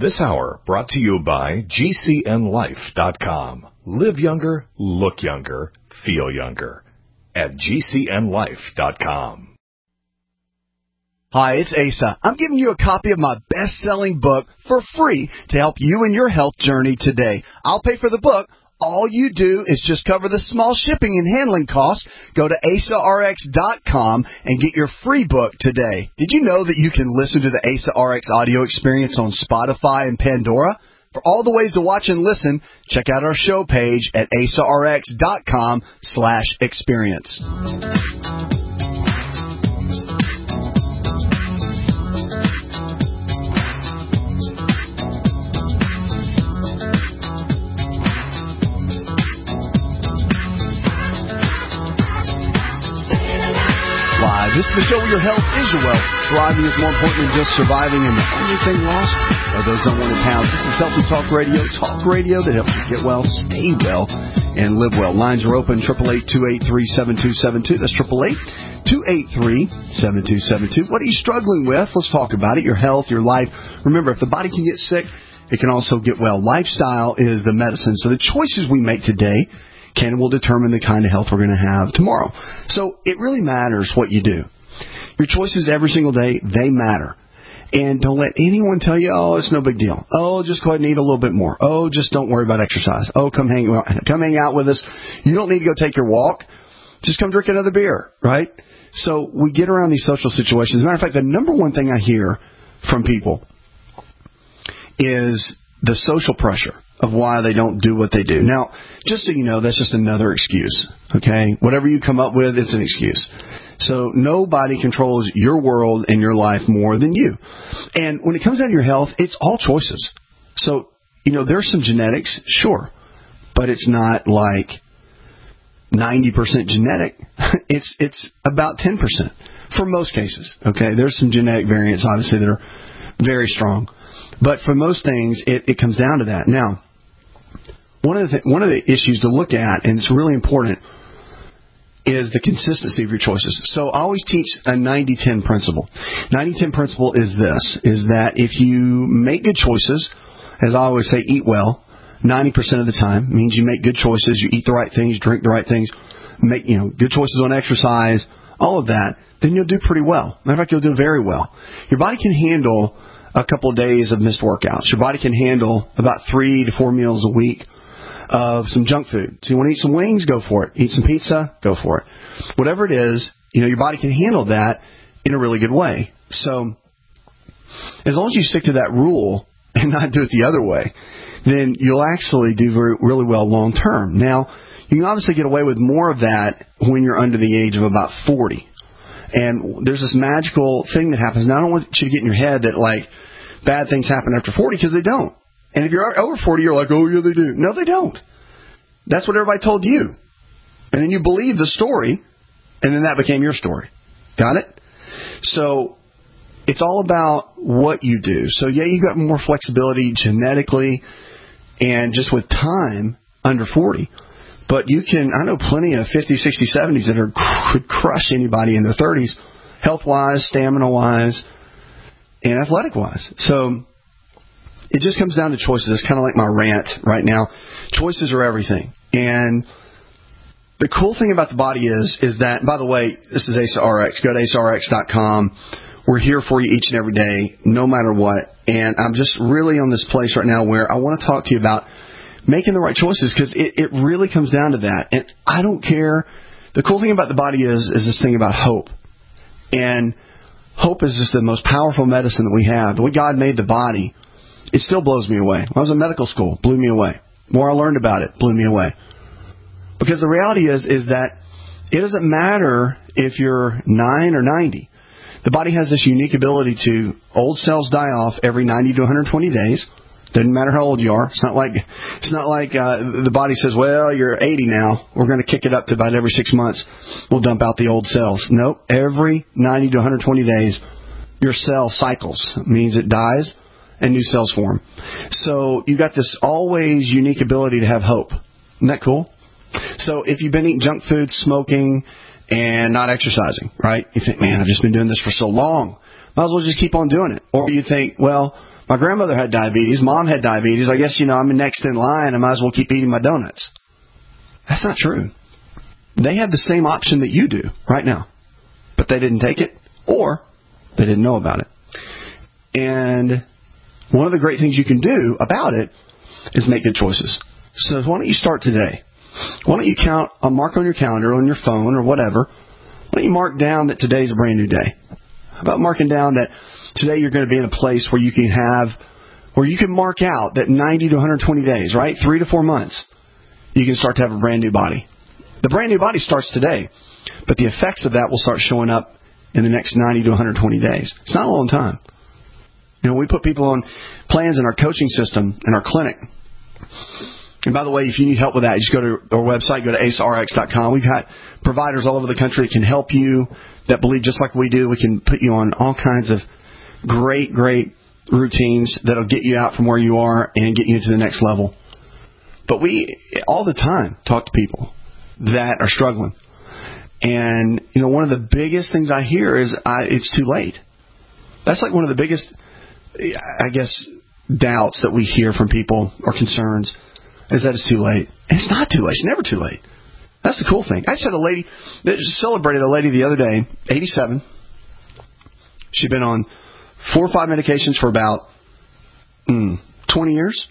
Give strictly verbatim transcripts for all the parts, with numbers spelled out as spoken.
This hour brought to you by G C N life dot com. Live younger, look younger, feel younger at G C N life dot com. Hi, it's Asa. I'm giving you a copy of my best-selling book for free to help you in your health journey today. I'll pay for the book. All you do is just cover the small shipping and handling costs. Go to asa r x dot com and get your free book today. Did you know that you can listen to the Asa R X audio experience on Spotify and Pandora? For all the ways to watch and listen, check out our show page at asa r x dot com slash experience. This is the show where your health is your wealth. Thriving is more important than just surviving, and the only thing lost are those unwanted pounds. This is Healthy Talk Radio, talk radio that helps you get well, stay well, and live well. Lines are open, eight eight eight, two eight three, seven two seven two. That's eight eight eight, two eight three, seven two seven two. What are you struggling with? Let's talk about it, your health, your life. Remember, if the body can get sick, it can also get well. Lifestyle is the medicine. So the choices we make today can will determine the kind of health we're going to have tomorrow. So it really matters what you do. Your choices every single day, they matter. And don't let anyone tell you, oh, it's no big deal. Oh, just go ahead and eat a little bit more. Oh, just don't worry about exercise. Oh, come hang, come hang out with us. You don't need to go take your walk. Just come drink another beer, right? So we get around these social situations. As a matter of fact, the number one thing I hear from people is the social pressure of why they don't do what they do. Now, just so you know, that's just another excuse, okay? Whatever you come up with, it's an excuse. So nobody controls your world and your life more than you. And when it comes down to your health, it's all choices. So, you know, there's some genetics, sure, but it's not like ninety percent genetic. It's it's about ten percent for most cases, okay? There's some genetic variants, obviously, that are very strong. But for most things, it, it comes down to that. Now, one of the th- one of the issues to look at, and it's really important, is the consistency of your choices. So I always teach a ninety ten principle. ninety ten principle is this, is that if you make good choices, as I always say, eat well, ninety percent of the time, means you make good choices, you eat the right things, drink the right things, make, you know, good choices on exercise, all of that, then you'll do pretty well. Matter of fact, you'll do very well. Your body can handle a couple of days of missed workouts. Your body can handle about three to four meals a week of some junk food. So you want to eat some wings, go for it. Eat some pizza, go for it. Whatever it is, you know, your body can handle that in a really good way. So as long as you stick to that rule and not do it the other way, then you'll actually do very, really well long term. Now, you can obviously get away with more of that when you're under the age of about forty. And there's this magical thing that happens. Now, I don't want you to get in your head that, like, bad things happen after forty, because they don't. And if you're over forty, you're like, oh, yeah, they do. No, they don't. That's what everybody told you. And then you believe the story, and then that became your story. Got it? So it's all about what you do. So, yeah, you've got more flexibility genetically and just with time under forty. But you can, I know plenty of fifties, sixties, seventies that are, could crush anybody in their thirties, health-wise, stamina-wise, and athletic-wise. So it just comes down to choices. It's kind of like my rant right now. Choices are everything. And the cool thing about the body is, is that, by the way, this is Asa R X. Go to asa r x dot com. We're here for you each and every day, no matter what. And I'm just really on this place right now where I want to talk to you about making the right choices, because it, it really comes down to that. And I don't care. The cool thing about the body is, is this thing about hope. And hope is just the most powerful medicine that we have. The way God made the body, it still blows me away. When I was in medical school, blew me away. The more I learned about it, blew me away. Because the reality is, is that it doesn't matter if you're nine or ninety. The body has this unique ability to, old cells die off every ninety to one hundred twenty days. Doesn't matter how old you are. It's not like it's not like uh, the body says, well, you're eighty now. We're going to kick it up to about every six months. We'll dump out the old cells. Nope. Every ninety to one hundred twenty days, your cell cycles. It means it dies and new cells form. So you've got this always unique ability to have hope. Isn't that cool? So if you've been eating junk food, smoking, and not exercising, right? You think, man, I've just been doing this for so long. Might as well just keep on doing it. Or you think, well, My grandmother had diabetes. Mom had diabetes. I guess, you know, I'm next in line. I might as well keep eating my donuts. That's not true. They have the same option that you do right now. But they didn't take it, or they didn't know about it. And one of the great things you can do about it is make good choices. So why don't you start today? Why don't you count a mark on your calendar, on your phone, or whatever. Why don't you mark down that today's a brand new day? How about marking down that today you're going to be in a place where you can have, where you can mark out that ninety to one hundred twenty days, right? Three to four months, you can start to have a brand new body. The brand new body starts today, but the effects of that will start showing up in the next ninety to one hundred twenty days. It's not a long time. You know, we put people on plans in our coaching system, in our clinic. And by the way, if you need help with that, just go to our website, go to ace r x dot com. We've got providers all over the country that can help you, that believe just like we do. We can put you on all kinds of great, great routines that'll get you out from where you are and get you to the next level. But we, all the time, talk to people that are struggling. And, you know, one of the biggest things I hear is I, it's too late. That's like one of the biggest, I guess, doubts that we hear from people or concerns is that it's too late. And it's not too late. It's never too late. That's the cool thing. I just had a lady that just celebrated a lady the other day, eighty-seven. She'd been on four or five medications for about mm, twenty years.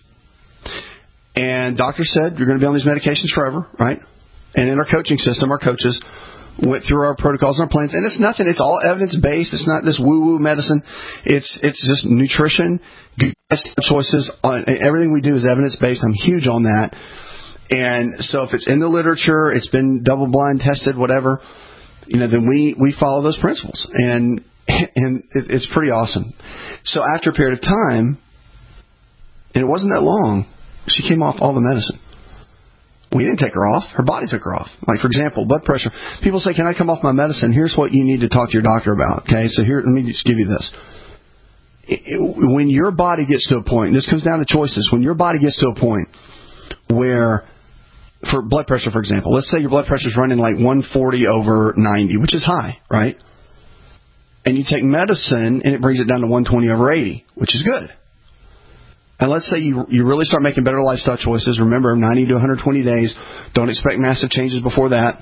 And doctor said, you're going to be on these medications forever, right? And in our coaching system, our coaches went through our protocols and our plans. And it's nothing. It's all evidence-based. It's not this woo-woo medicine. It's it's just nutrition, good choices. Everything we do is evidence-based. I'm huge on that. And so if it's in the literature, it's been double-blind tested, whatever, you know, then we, we follow those principles. And and it's pretty awesome. So after a period of time, and it wasn't that long, she came off all the medicine. We didn't take her off. Her body took her off. Like, for example, blood pressure. People say, can I come off my medicine? Here's what you need to talk to your doctor about. Okay, so here, let me just give you this. It, it, when your body gets to a point, and this comes down to choices, when your body gets to a point where, for blood pressure, for example, let's say your blood pressure is running like one forty over ninety, which is high, right? And you take medicine, and it brings it down to one twenty over eighty, which is good. And let's say you you really start making better lifestyle choices. Remember, ninety to one hundred twenty days. Don't expect massive changes before that.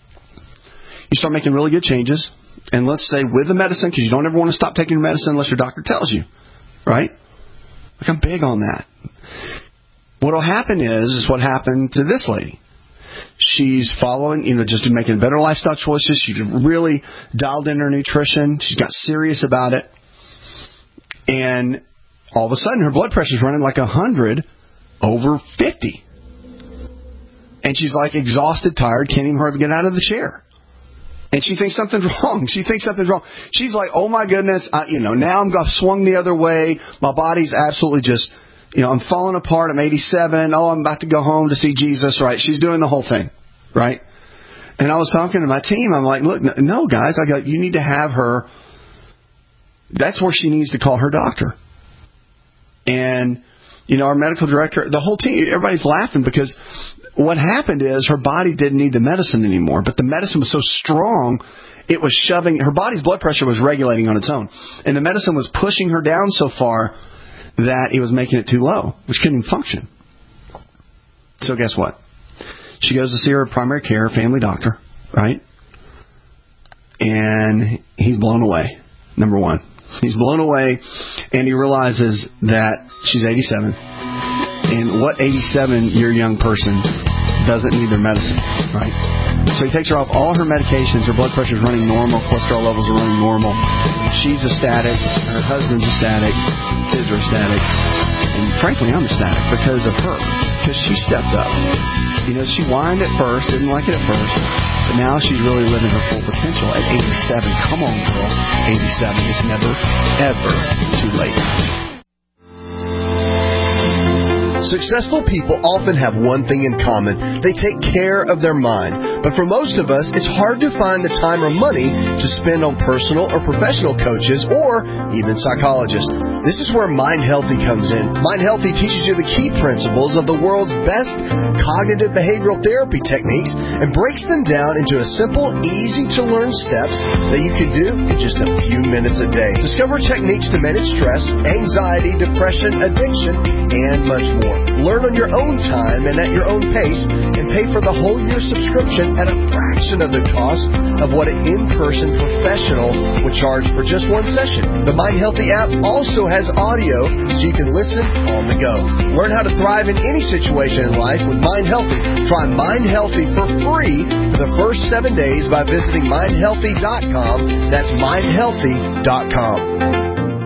You start making really good changes. And let's say with the medicine, because you don't ever want to stop taking your medicine unless your doctor tells you, right? Like, I'm big on that. What will happen is, is what happened to this lady. She's following, you know, just making better lifestyle choices. She's really dialed in her nutrition. She's got serious about it. And all of a sudden, her blood pressure's running like one hundred over fifty. And she's like exhausted, tired, can't even hardly get out of the chair. And she thinks something's wrong. She thinks something's wrong. She's like, oh my goodness, I, you know, now I'm I've swung the other way. My body's absolutely just, you know, I'm falling apart. I'm eighty-seven. Oh, I'm about to go home to see Jesus, right? She's doing the whole thing, right? And I was talking to my team. I'm like, look, no, guys, I got, you need to have her. That's where she needs to call her doctor. And, you know, our medical director, the whole team, everybody's laughing because what happened is her body didn't need the medicine anymore. But the medicine was so strong, it was shoving, her body's blood pressure was regulating on its own. And the medicine was pushing her down so far that it was making it too low, which couldn't even function. So guess what? She goes to see her primary care family doctor, right? And he's blown away, number one. He's blown away, and he realizes that she's eighty-seven. And what eighty-seven-year young person doesn't need their medicine, right? So he takes her off all her medications. Her blood pressure is running normal. Cholesterol levels are running normal. She's ecstatic. Her husband's ecstatic. Kids are ecstatic. And frankly, I'm ecstatic because of her. Because she stepped up. You know, she whined at first, didn't like it at first. But now she's really living her full potential at eighty-seven. Come on, girl. eighty-seven. It's never, ever too late. Successful people often have one thing in common. They take care of their mind. But for most of us, it's hard to find the time or money to spend on personal or professional coaches or even psychologists. This is where Mind Healthy comes in. Mind Healthy teaches you the key principles of the world's best cognitive behavioral therapy techniques and breaks them down into a simple, easy-to-learn steps that you can do in just a few minutes a day. Discover techniques to manage stress, anxiety, depression, addiction, and much more. Learn on your own time and at your own pace, and pay for the whole year subscription at a fraction of the cost of what an in-person professional would charge for just one session. The Mind Healthy app also has audio so you can listen on the go. Learn how to thrive in any situation in life with Mind Healthy. Try Mind Healthy for free for the first seven days by visiting mind healthy dot com. That's mind healthy dot com.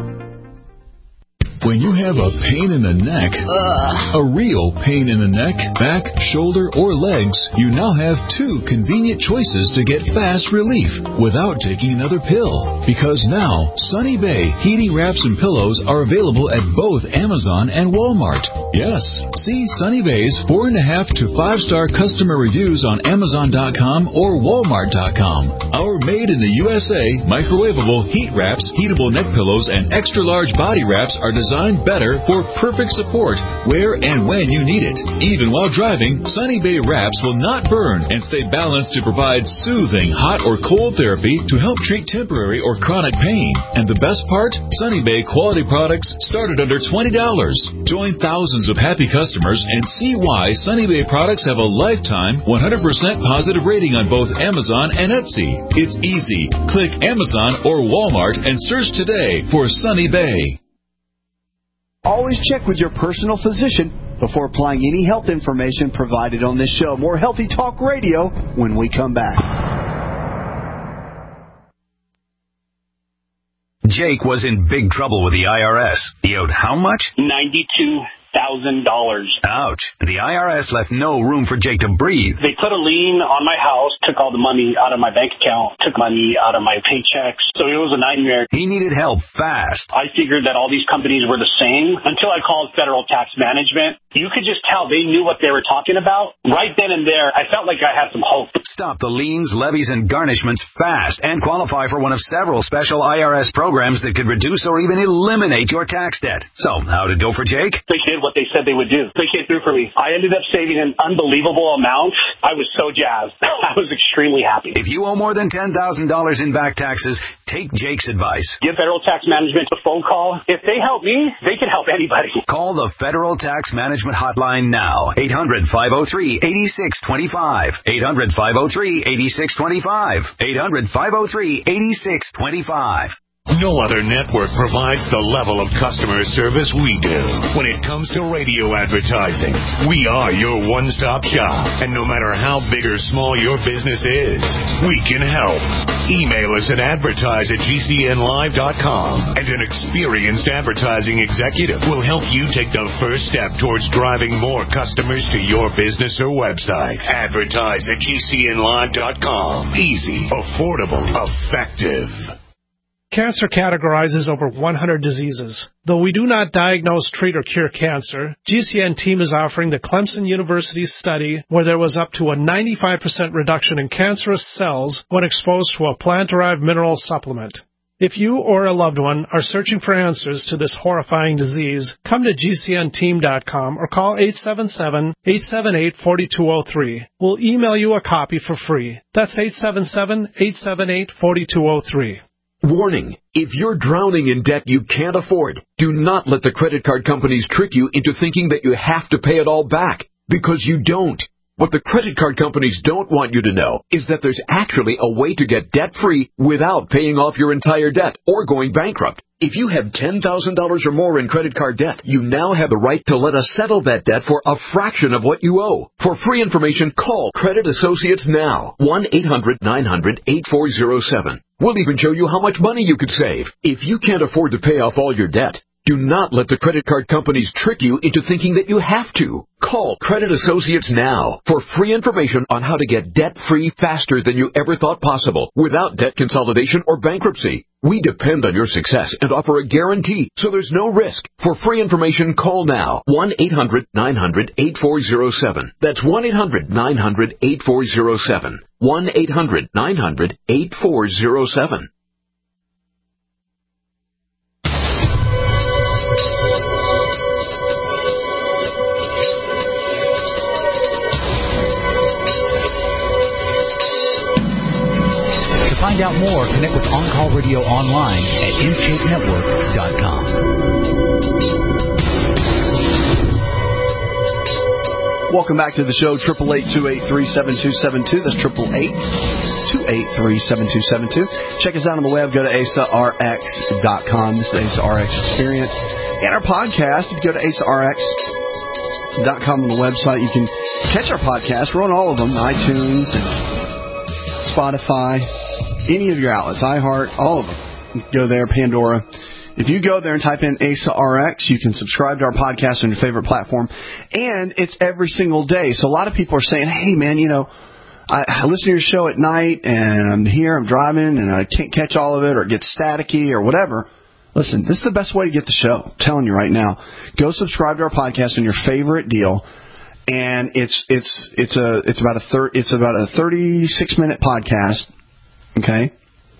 When you have a pain in the neck, Ugh. a real pain in the neck, back, shoulder, or legs, you now have two convenient choices to get fast relief without taking another pill. Because now, Sunny Bay heating wraps and pillows are available at both Amazon and Walmart. Yes, see Sunny Bay's four and a half to five star customer reviews on Amazon dot com or Walmart dot com. Our made in the U S A microwavable heat wraps, heatable neck pillows, and extra large body wraps are designed better for perfect support where and when you need it. Even while driving, Sunny Bay wraps will not burn and stay balanced to provide soothing hot or cold therapy to help treat temporary or chronic pain. And the best part? Sunny Bay quality products start at under twenty dollars. Join thousands of happy customers and see why Sunny Bay products have a lifetime one hundred percent positive rating on both Amazon and Etsy. It's easy. Click Amazon or Walmart and search today for Sunny Bay. Always check with your personal physician before applying any health information provided on this show. More Healthy Talk Radio when we come back. Jake was in big trouble with the I R S. He owed how much? ninety-two thousand dollars. Ouch. The I R S left no room for Jake to breathe. They put a lien on my house, took all the money out of my bank account, took money out of my paychecks. So it was a nightmare. He needed help fast. I figured that all these companies were the same until I called Federal Tax Management. You could just tell they knew what they were talking about. Right then and there, I felt like I had some hope. Stop the liens, levies, and garnishments fast and qualify for one of several special I R S programs that could reduce or even eliminate your tax debt. So, how'd it go for Jake? They did what they said they would do. They came through for me. I ended up saving an unbelievable amount. I was so jazzed. I was extremely happy. If you owe more than ten thousand dollars in back taxes, take Jake's advice. Give Federal Tax Management a phone call. If they help me, they can help anybody. Call the Federal Tax Management Hotline now. eight hundred, five oh three, eight six two five. eight hundred, five oh three, eight six two five. eight hundred, five oh three, eight six two five. No other network provides the level of customer service we do. When it comes to radio advertising, we are your one-stop shop. And no matter how big or small your business is, we can help. Email us at advertise at g c n live dot com, and an experienced advertising executive will help you take the first step towards driving more customers to your business or website. Advertise at g c n live dot com. Easy, affordable, effective. Cancer categorizes over one hundred diseases. Though we do not diagnose, treat, or cure cancer, G C N team is offering the Clemson University study where there was up to a ninety-five percent reduction in cancerous cells when exposed to a plant-derived mineral supplement. If you or a loved one are searching for answers to this horrifying disease, come to G C N team dot com or call eight seven seven, eight seven eight, four two zero three. We'll email you a copy for free. That's eight seven seven, eight seven eight, four two zero three. Warning, if you're drowning in debt you can't afford, do not let the credit card companies trick you into thinking that you have to pay it all back, because you don't. What the credit card companies don't want you to know is that there's actually a way to get debt-free without paying off your entire debt or going bankrupt. If you have ten thousand dollars or more in credit card debt, you now have the right to let us settle that debt for a fraction of what you owe. For free information, call Credit Associates now, one eight hundred, nine hundred, eight four zero seven. We'll even show you how much money you could save. If you can't afford to pay off all your debt, do not let the credit card companies trick you into thinking that you have to. Call Credit Associates now for free information on how to get debt-free faster than you ever thought possible without debt consolidation or bankruptcy. We depend on your success and offer a guarantee, so there's no risk. For free information, call now. one eight hundred nine hundred eight four zero seven. That's one eight hundred nine hundred eight four zero seven. one eight hundred nine hundred eight four zero seven. To find out more, connect with On Call Radio online at in shape network dot com. Welcome back to the show, eight eight eight, two eight three, seven two seven two. That's eight eight eight, two eight three, seven two seven two. Check us out on the web. Go to A S A R X dot com. This is the A S A R X Experience. And our podcast, if you go to A S A R X dot com on the website, you can catch our podcast. We're on all of them, iTunes and Spotify, any of your outlets, iHeart, all of them. Go there, Pandora. If you go there and type in A S A R X, you can subscribe to our podcast on your favorite platform. And it's every single day. So a lot of people are saying, hey, man, you know, I, I listen to your show at night, and I'm here, I'm driving, and I can't catch all of it, or it gets staticky, or whatever. Listen, this is the best way to get the show. I'm telling you right now. Go subscribe to our podcast on your favorite deal. And it's it's it's a it's about a thir- it's about a thirty-six minute podcast. Okay,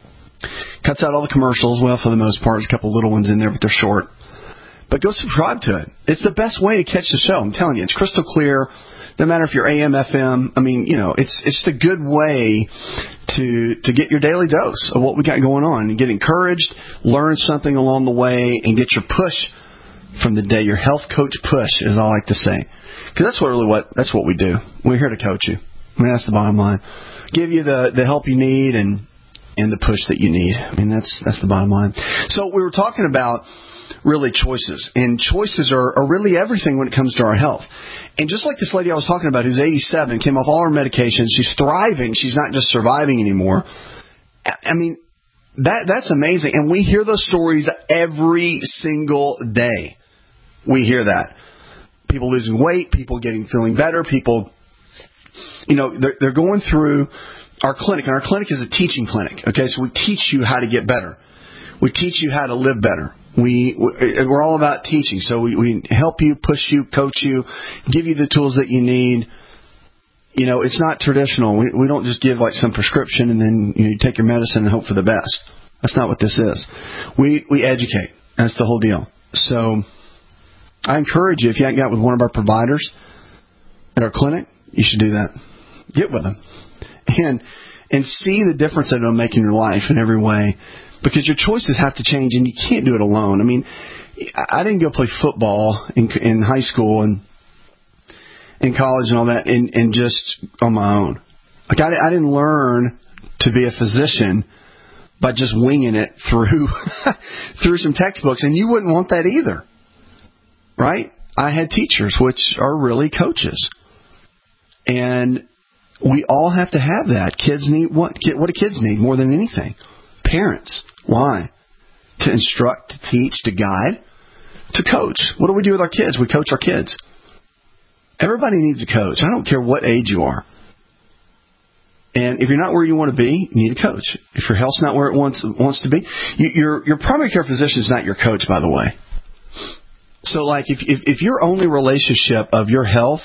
cuts out all the commercials. Well, for the most part, there's a couple little ones in there, but they're short. But go subscribe to it. It's the best way to catch the show. I'm telling you, it's crystal clear. No matter if you're A M, F M. I mean, you know, it's it's a good way to to get your daily dose of what we got going on and get encouraged, learn something along the way, and get your push from the day. Your health coach push, as I like to say. Because that's what really what that's what we do. We're here to coach you. I mean, that's the bottom line. Give you the, the help you need and and the push that you need. I mean, that's that's the bottom line. So we were talking about really choices, and choices are, are really everything when it comes to our health. And just like this lady I was talking about, who's eighty-seven, came off all her medications, she's thriving. She's not just surviving anymore. I mean, that that's amazing. And we hear those stories every single day. We hear that. People losing weight, people getting feeling better, people, you know, they're, they're going through our clinic. And our clinic is a teaching clinic, okay? So we teach you how to get better. We teach you how to live better. We, we're all about teaching. So we, we help you, push you, coach you, give you the tools that you need. You know, it's not traditional. We, we don't just give like some prescription and then you know, you take your medicine and hope for the best. That's not what this is. We, we educate. That's the whole deal. So I encourage you, if you haven't got with one of our providers at our clinic, you should do that. Get with them. And and see the difference that it'll make in your life in every way. Because your choices have to change, and you can't do it alone. I mean, I didn't go play football in, in high school and in college and all that and, and just on my own. Like, I, I didn't learn to be a physician by just winging it through through some textbooks. And you wouldn't want that either. Right? I had teachers, which are really coaches. And we all have to have that. Kids need what? What do kids need more than anything? Parents. Why? To instruct, to teach, to guide, to coach. What do we do with our kids? We coach our kids. Everybody needs a coach. I don't care what age you are. And if you're not where you want to be, you need a coach. If your health's not where it wants wants to be, you, your your primary care physician is not your coach, by the way. So, like, if, if if your only relationship of your health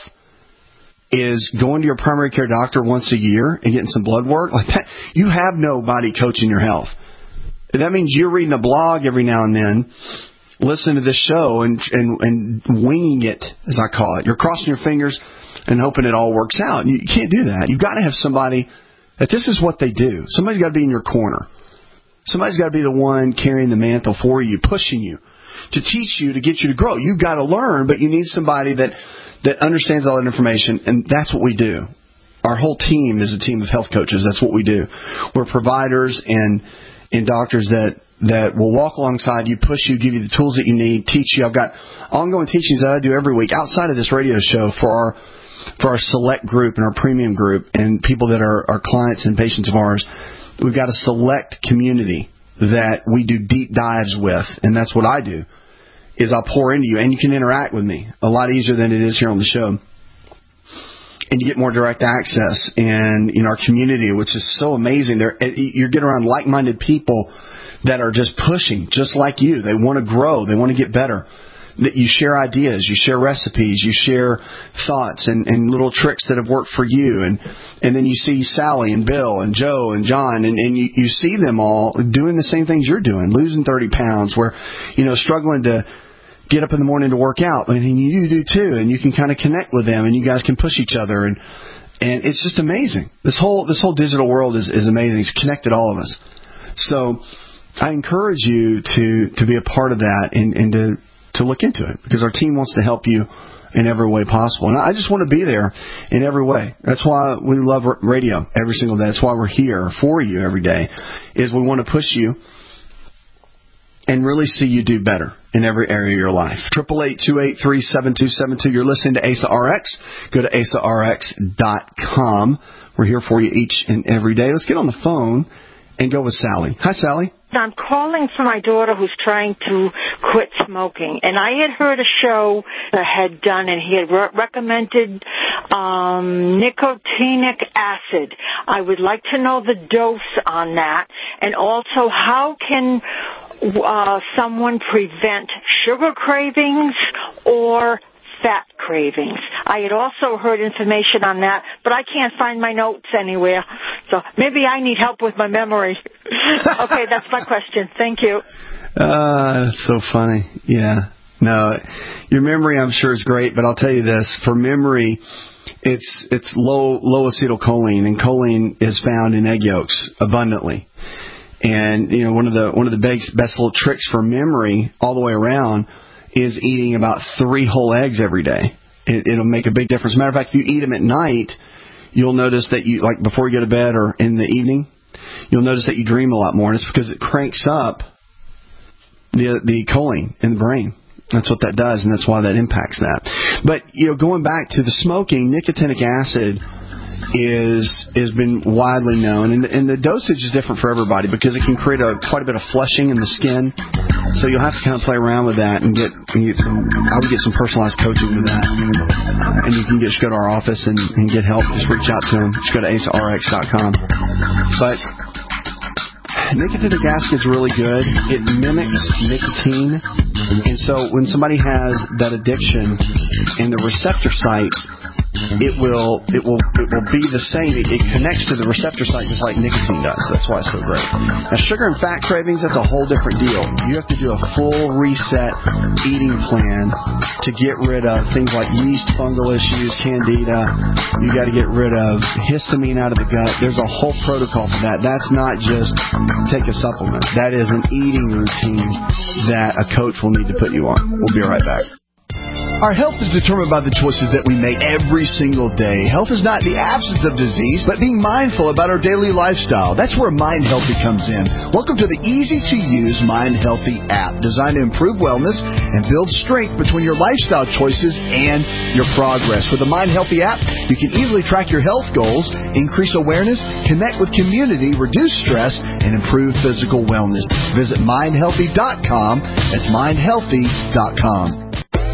is going to your primary care doctor once a year and getting some blood work, like that, you have nobody coaching your health. That means you're reading a blog every now and then, listening to this show and and and winging it, as I call it. You're crossing your fingers and hoping it all works out. You can't do that. You've got to have somebody that this is what they do. Somebody's got to be in your corner. Somebody's got to be the one carrying the mantle for you, pushing you, to teach you, to get you to grow. You've got to learn, but you need somebody that, that understands all that information, and that's what we do. Our whole team is a team of health coaches. That's what we do. We're providers and and doctors that, that will walk alongside you, push you, give you the tools that you need, teach you. I've got ongoing teachings that I do every week outside of this radio show for our for our select group and our premium group and people that are, are clients and patients of ours. We've got a select community that we do deep dives with, and that's what I do, is I'll pour into you, and you can interact with me a lot easier than it is here on the show. And you get more direct access, and in our community, which is so amazing. There, you get around like-minded people that are just pushing, just like you. They want to grow. They want to get better. That you share ideas, you share recipes, you share thoughts and, and little tricks that have worked for you. And, and then you see Sally and Bill and Joe and John, and, and you, you see them all doing the same things you're doing, losing thirty pounds, where, you know, struggling to get up in the morning to work out. And you do too, and you can kind of connect with them, and you guys can push each other. And, and it's just amazing. This whole, this whole digital world is, is amazing. It's connected all of us. So I encourage you to, to be a part of that and, and to, to look into it, because our team wants to help you in every way possible. And I just want to be there in every way. That's why we love radio every single day. That's why we're here for you every day, is we want to push you and really see you do better in every area of your life. eight eight eight, two eight three, seven two seven two. You're listening to A S A R X. Go to A S A R X dot com. We're here for you each and every day. Let's get on the phone and go with Sally. Hi, Sally. I'm calling for my daughter who's trying to quit smoking. And I had heard a show that had done, and he had re- recommended um, nicotinic acid. I would like to know the dose on that. And also, how can uh, someone prevent sugar cravings or fat cravings? I had also heard information on that, but I can't find my notes anywhere. So maybe I need help with my memory. Okay, that's my question. Thank you. Uh, that's so funny. Yeah. No, your memory, I'm sure, is great, but I'll tell you this. For memory, it's it's low low acetylcholine, and choline is found in egg yolks abundantly. And, you know, one of the one of the best, best little tricks for memory all the way around is eating about three whole eggs every day. It, it'll make a big difference. Matter of fact, if you eat them at night, you'll notice that you, like before you go to bed or in the evening, you'll notice that you dream a lot more. And it's because it cranks up the the choline in the brain. That's what that does, and that's why that impacts that. But, you know, going back to the smoking, nicotinic acid is has been widely known, and the, and the dosage is different for everybody because it can create a quite a bit of flushing in the skin. So you'll have to kind of play around with that and get, and get some. I would get some personalized coaching with that, and you can get, just go to our office and, and get help. Just reach out to them. Just go to A S A R X dot com. But nicotinic acid is really good. It mimics nicotine, and so when somebody has that addiction in the receptor sites, it will it will it will be the same. It, it connects to the receptor site just like nicotine does. That's why it's so great. Now, sugar and fat cravings, that's a whole different deal. You have to do a full reset eating plan to get rid of things like yeast, fungal issues, candida. You got to get rid of histamine out of the gut. There's a whole protocol for that. That's not just take a supplement. That is an eating routine that a coach will need to put you on. We'll be right back. Our health is determined by the choices that we make every single day. Health is not the absence of disease, but being mindful about our daily lifestyle. That's where Mind Healthy comes in. Welcome to the easy-to-use Mind Healthy app, designed to improve wellness and build strength between your lifestyle choices and your progress. With the Mind Healthy app, you can easily track your health goals, increase awareness, connect with community, reduce stress, and improve physical wellness. Visit mind healthy dot com. That's mind healthy dot com.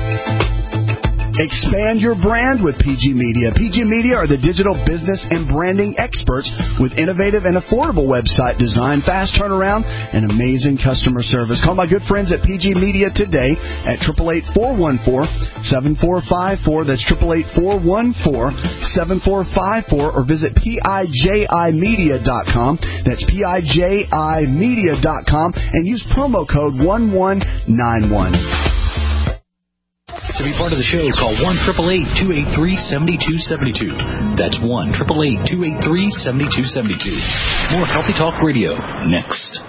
Expand your brand with P G Media. P G Media are the digital business and branding experts with innovative and affordable website design, fast turnaround, and amazing customer service. Call my good friends at P G Media today at eight eight eight, four one four, seven four five four. That's eight eight eight, four one four, seven four five four, or visit P I J I media dot com. That's P I J I media dot com, and use promo code one one nine one. To be part of the show, call one eight eight eight, two eight three, seven two seven two. That's one eight eight eight, two eight three, seven two seven two. More Healthy Talk Radio next.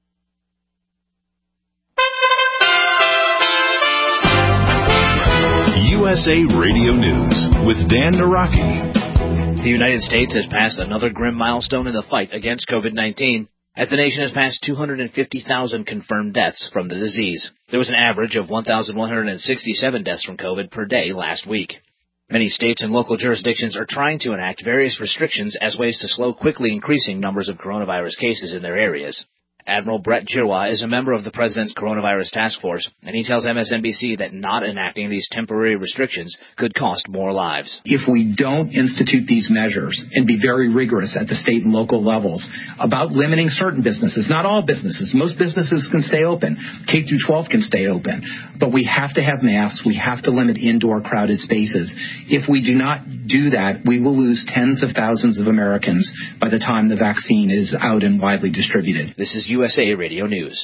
U S A Radio News with Dan Naraki. The United States has passed another grim milestone in the fight against COVID nineteen, as the nation has passed two hundred fifty thousand confirmed deaths from the disease. There was an average of one thousand one hundred sixty-seven deaths from COVID per day last week. Many states and local jurisdictions are trying to enact various restrictions as ways to slow quickly increasing numbers of coronavirus cases in their areas. Admiral Brett Giroir is a member of the President's Coronavirus Task Force, and he tells M S N B C that not enacting these temporary restrictions could cost more lives. If we don't institute these measures and be very rigorous at the state and local levels about limiting certain businesses, not all businesses, most businesses can stay open, K through twelve can stay open, but we have to have masks, we have to limit indoor crowded spaces. If we do not do that, we will lose tens of thousands of Americans by the time the vaccine is out and widely distributed. This is U S A Radio News.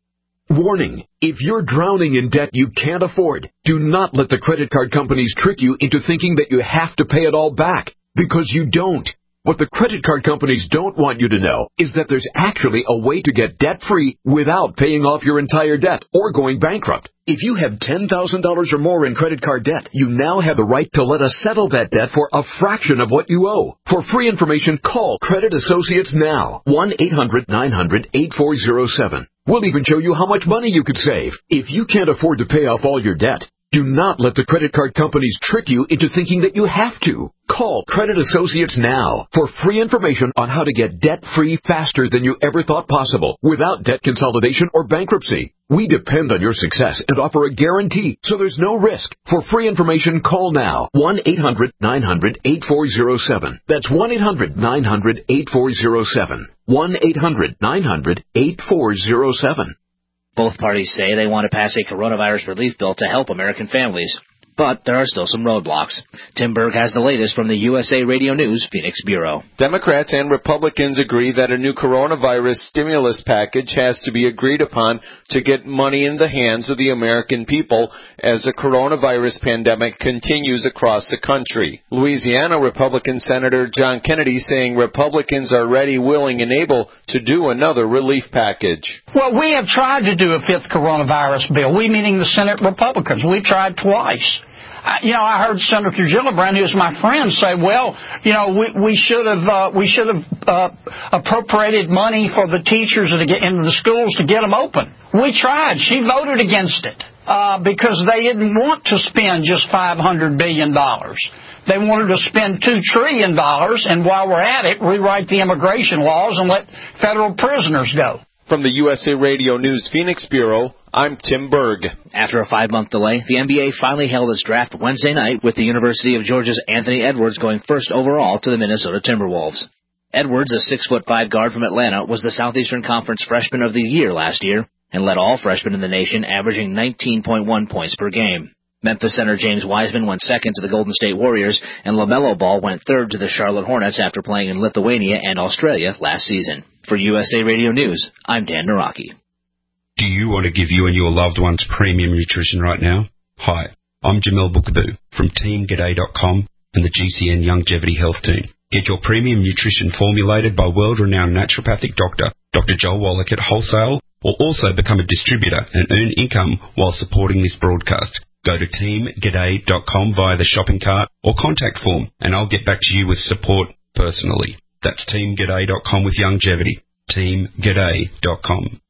Warning, if you're drowning in debt you can't afford, do not let the credit card companies trick you into thinking that you have to pay it all back, because you don't. What the credit card companies don't want you to know is that there's actually a way to get debt-free without paying off your entire debt or going bankrupt. If you have ten thousand dollars or more in credit card debt, you now have the right to let us settle that debt for a fraction of what you owe. For free information, call Credit Associates now, one eight hundred nine hundred eight four zero seven. We'll even show you how much money you could save. If you can't afford to pay off all your debt, do not let the credit card companies trick you into thinking that you have to. Call Credit Associates now for free information on how to get debt-free faster than you ever thought possible without debt consolidation or bankruptcy. We depend on your success and offer a guarantee, so there's no risk. For free information, call now, one eight hundred nine hundred eight four zero seven. That's one eight hundred nine hundred eight four zero seven. one eight hundred nine hundred eight four zero seven. Both parties say they want to pass a coronavirus relief bill to help American families. But there are still some roadblocks. Tim Berg has the latest from the U S A Radio News Phoenix Bureau. Democrats and Republicans agree that a new coronavirus stimulus package has to be agreed upon to get money in the hands of the American people as the coronavirus pandemic continues across the country. Louisiana Republican Senator John Kennedy saying Republicans are ready, willing, and able to do another relief package. Well, we have tried to do a fifth coronavirus bill. We, meaning the Senate Republicans. We've tried twice. I, you know, I heard Senator Gillibrand, who's my friend, say, "Well, you know, we, we should have uh, we should have uh, appropriated money for the teachers to get into the schools to get them open." We tried. She voted against it uh, because they didn't want to spend just five hundred billion dollars. They wanted to spend two trillion dollars, and while we're at it, rewrite the immigration laws and let federal prisoners go. From the U S A Radio News Phoenix Bureau, I'm Tim Berg. After a five-month delay, the N B A finally held its draft Wednesday night with the University of Georgia's Anthony Edwards going first overall to the Minnesota Timberwolves. Edwards, a six foot five guard from Atlanta, was the Southeastern Conference Freshman of the Year last year and led all freshmen in the nation, averaging nineteen point one points per game. Memphis center James Wiseman went second to the Golden State Warriors, and LaMelo Ball went third to the Charlotte Hornets after playing in Lithuania and Australia last season. For U S A Radio News, I'm Dan Naraki. Do you want to give you and your loved ones premium nutrition right now? Hi, I'm Jamel Bookaboo from Team G'day dot com and the G C N Longevity Health Team. Get your premium nutrition formulated by world-renowned naturopathic doctor, Doctor Joel Wallach at wholesale, or also become a distributor and earn income while supporting this broadcast. Go to Team G'day dot com via the shopping cart or contact form, and I'll get back to you with support personally. That's Team G'day dot com with longevity. Team G'day dot com.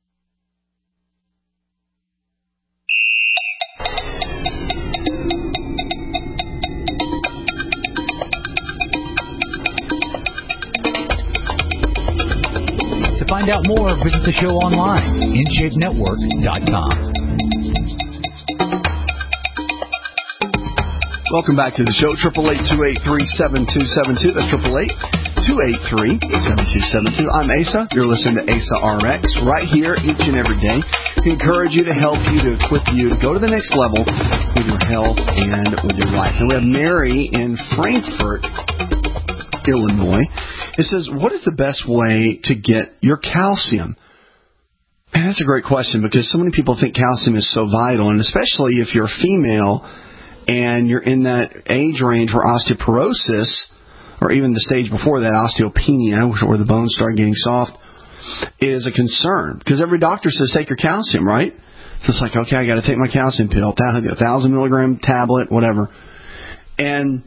To find out more, visit the show online, in shape network dot com. Welcome back to the show, triple eight two eight three seven two seven two. That's triple eight two eight three seven two seven two. I'm Asa. You're listening to Asa R X right here each and every day. Encourage you to help you, to equip you to go to the next level with your health and with your life. And we have Mary in Frankfort, Illinois. It says, what is the best way to get your calcium? And that's a great question, because so many people think calcium is so vital, and especially if you're a female and you're in that age range where osteoporosis, or even the stage before that, osteopenia, where the bones start getting soft, is a concern. Because every doctor says take your calcium, right? So it's like, okay, I got to take my calcium pill, a thousand milligram tablet, whatever. And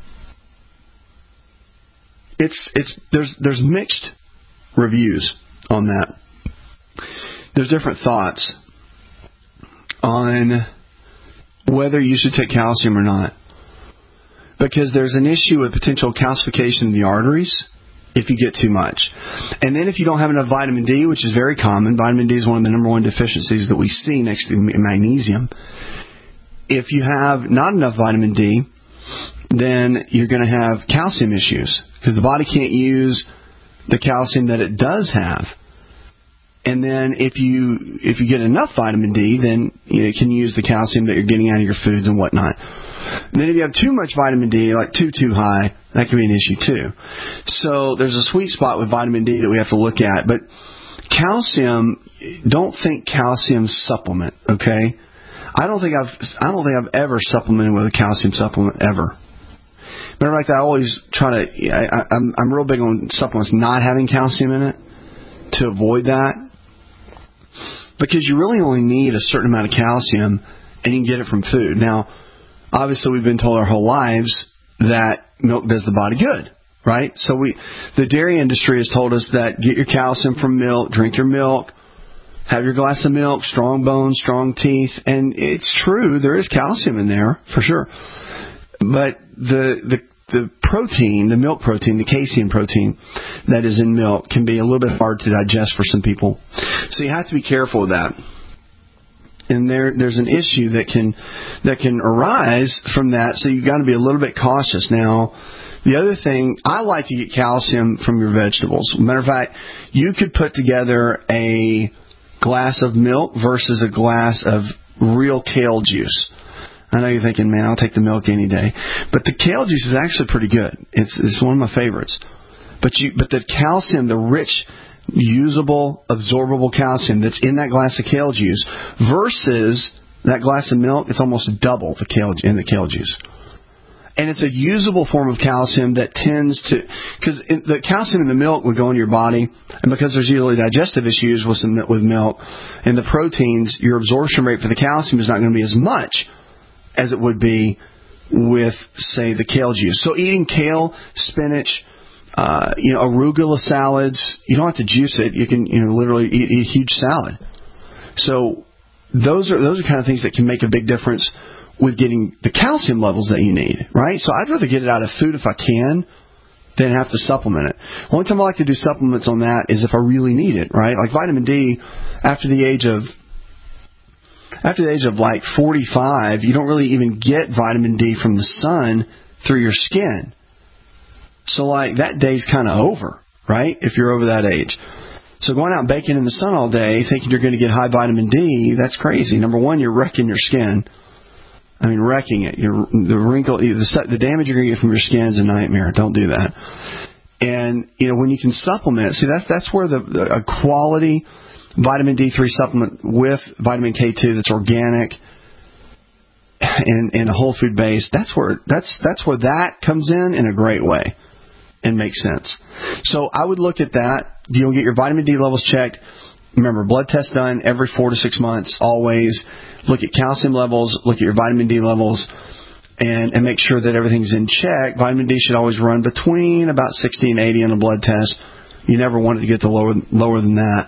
it's it's there's there's mixed reviews on that. There's different thoughts on whether you should take calcium or not. Because there's an issue with potential calcification of the arteries if you get too much. And then if you don't have enough vitamin D, which is very common, vitamin D is one of the number one deficiencies that we see next to magnesium. If you have not enough vitamin D, then you're going to have calcium issues because the body can't use the calcium that it does have. And then if you if you get enough vitamin D, then you can use the calcium that you're getting out of your foods and whatnot. And then if you have too much vitamin D, like too, too high, that can be an issue too. So there's a sweet spot with vitamin D that we have to look at. But calcium, don't think calcium supplement, okay? I don't think I've I don't think I've ever supplemented with a calcium supplement ever. Matter of fact, I always try to. I, I'm I'm real big on supplements not having calcium in it to avoid that. Because you really only need a certain amount of calcium, and you can get it from food. Now, obviously, we've been told our whole lives that milk does the body good, right? So we, the dairy industry has told us that get your calcium from milk, drink your milk, have your glass of milk, strong bones, strong teeth, and it's true, there is calcium in there, for sure. But the the the protein, the milk protein, the casein protein that is in milk can be a little bit hard to digest for some people. So you have to be careful with that. And there there's an issue that can that can arise from that, so you've got to be a little bit cautious. Now, the other thing, I like to get calcium from your vegetables. Matter of fact, you could put together a glass of milk versus a glass of real kale juice. I know you're thinking, man, I'll take the milk any day. But the kale juice is actually pretty good. It's it's one of my favorites. But you but the calcium, the rich, usable, absorbable calcium that's in that glass of kale juice versus that glass of milk, it's almost double the kale in the kale juice. And it's a usable form of calcium that tends to, because the calcium in the milk would go into your body, and because there's usually digestive issues with some with milk and the proteins, your absorption rate for the calcium is not going to be as much as it would be with, say, the kale juice. So eating kale, spinach, uh, you know, arugula salads, you don't have to juice it. You can, you know, literally eat, eat a huge salad. So those are those are kind of things that can make a big difference with getting the calcium levels that you need, right? So I'd rather get it out of food if I can than have to supplement it. One time I like to do supplements on that is if I really need it, right? Like vitamin D, after the age of After the age of like forty-five, you don't really even get vitamin D from the sun through your skin. So like that day's kind of over, right? If you're over that age. So going out and baking in the sun all day thinking you're going to get high vitamin D, that's crazy. Number one, you're wrecking your skin. I mean, wrecking it. You're, the wrinkle, the, the damage you're going to get from your skin is a nightmare. Don't do that. And, you know, when you can supplement, see, that's, that's where the, the a quality vitamin D three supplement with vitamin K two that's organic and, and a whole food base, that's where that's that's where that comes in in a great way and makes sense. So I would look at that. You'll get your vitamin D levels checked. Remember, blood test done every four to six months, always. Look at calcium levels, look at your vitamin D levels, and, and make sure that everything's in check. Vitamin D should always run between about sixty and eighty on a blood test. You never want it to get to lower lower than that.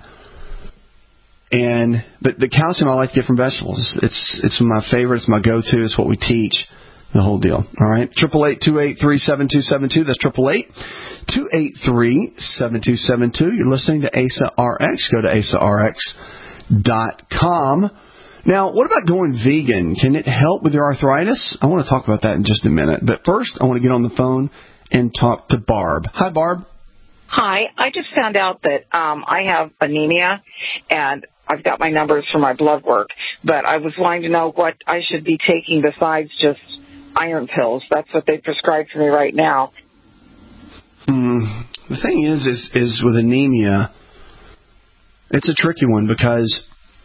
And but the calcium I like to get from vegetables. It's it's my favorite. It's my go-to. It's what we teach. The whole deal. All right. Triple eight two eight three seven two seven two. That's triple eight two eight three seven two seven two. You're listening to A S A R X. Go to A S A R X dot com. Now, what about going vegan? Can it help with your arthritis? I want to talk about that in just a minute. But first, I want to get on the phone and talk to Barb. Hi, Barb. Hi. I just found out that um, I have anemia, and I've got my numbers for my blood work. But I was wanting to know what I should be taking besides just iron pills. That's what they prescribe for me right now. Hmm. The thing is, is, is with anemia, it's a tricky one because,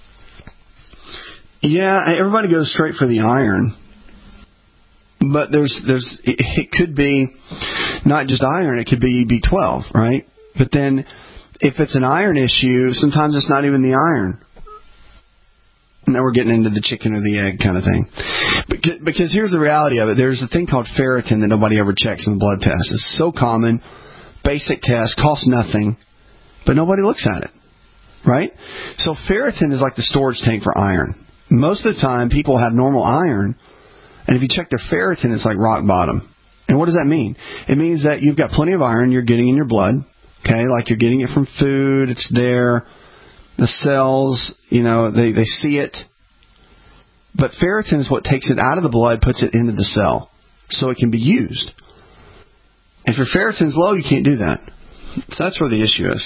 yeah, everybody goes straight for the iron. But there's, there's, it could be not just iron, it could be B twelve, right? But then if it's an iron issue, sometimes it's not even the iron. Now we're getting into the chicken or the egg kind of thing. Because, because here's the reality of it. There's a thing called ferritin that nobody ever checks in the blood test. It's so common, basic test, costs nothing, but nobody looks at it, right? So ferritin is like the storage tank for iron. Most of the time, people have normal iron, and if you check their ferritin, it's like rock bottom. And what does that mean? It means that you've got plenty of iron you're getting in your blood, Okay, like you're getting it from food, it's there. The cells, you know, they, they see it. But ferritin is what takes it out of the blood, puts it into the cell, so it can be used. If your ferritin's low, you can't do that. So that's where the issue is.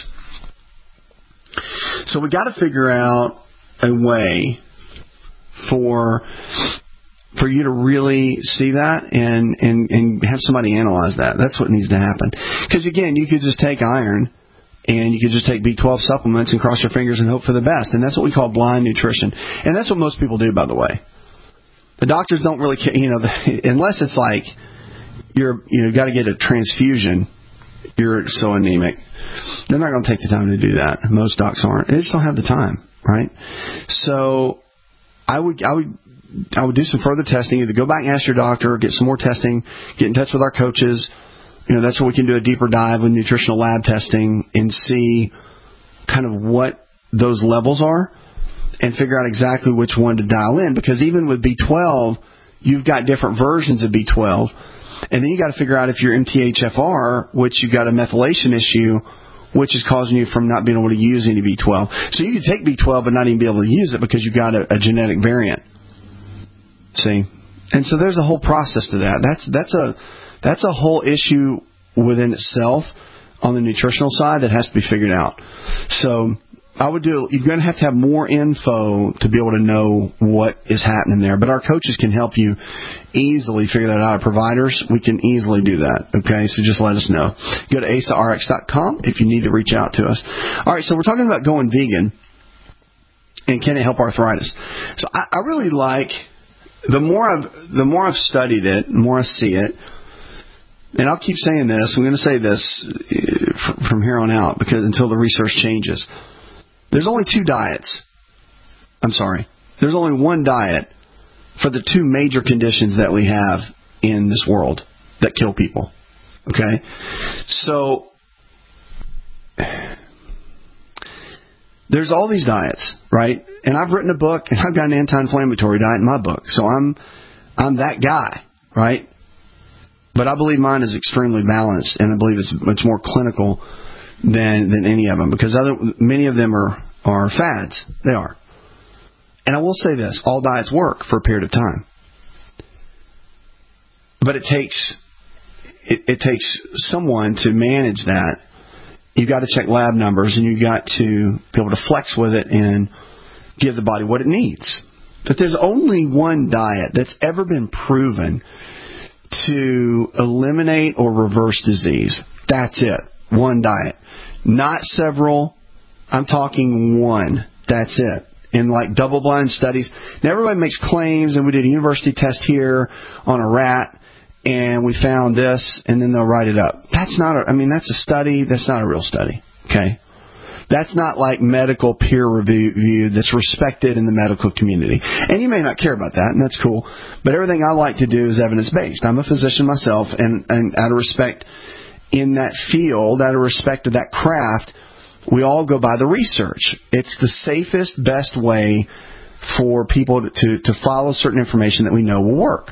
So we got to figure out a way for for you to really see that and, and, and have somebody analyze that. That's what needs to happen. Because, again, you could just take iron and you could just take B twelve supplements and cross your fingers and hope for the best. And that's what we call blind nutrition. And that's what most people do, by the way. The doctors don't really care, you know, unless it's like you're, you know, got to get a transfusion, you're so anemic. They're not going to take the time to do that. Most docs aren't. They just don't have the time, right? So I would, I would, I would do some further testing. Either go back and ask your doctor, get some more testing, get in touch with our coaches. You know, that's where we can do a deeper dive with nutritional lab testing and see kind of what those levels are and figure out exactly which one to dial in. Because even with B twelve, you've got different versions of B twelve. And then you got to figure out if you're M T H F R, which you've got a methylation issue, which is causing you from not being able to use any B twelve. So you can take B twelve but not even be able to use it because you've got a, a genetic variant. See? And so there's a whole process to that. That's that's a that's a whole issue within itself on the nutritional side that has to be figured out. So I would do, you're going to have to have more info to be able to know what is happening there. But our coaches can help you easily figure that out. Our providers, we can easily do that. Okay, so just let us know. Go to A S A R X dot com if you need to reach out to us. All right, so we're talking about going vegan and can it help arthritis. So I, I really like, the more I've the more I've studied it, the more I see it, and I'll keep saying this, I'm going to say this from here on out because until the research changes. There's only two diets. I'm sorry. There's only one diet for the two major conditions that we have in this world that kill people. Okay? So, there's all these diets, right? And I've written a book, and I've got an anti-inflammatory diet in my book. So I'm I'm that guy, right? But I believe mine is extremely balanced, and I believe it's much more clinical than than any of them, because other many of them are, are fads. They are. And I will say this, all diets work for a period of time. But it takes it, it takes someone to manage that. You've got to check lab numbers, and you've got to be able to flex with it and give the body what it needs. But there's only one diet that's ever been proven to eliminate or reverse disease. That's it. One diet. Not several. I'm talking one. That's it. In like double-blind studies. Now, everybody makes claims, and we did a university test here on a rat, and we found this, and then they'll write it up. That's not a, I mean, that's a study. That's not a real study. Okay? That's not like medical peer review that's respected in the medical community. And you may not care about that, and that's cool. But everything I like to do is evidence-based. I'm a physician myself, and, and out of respect in that field, out of respect of that craft, we all go by the research. It's the safest, best way for people to, to, to follow certain information that we know will work.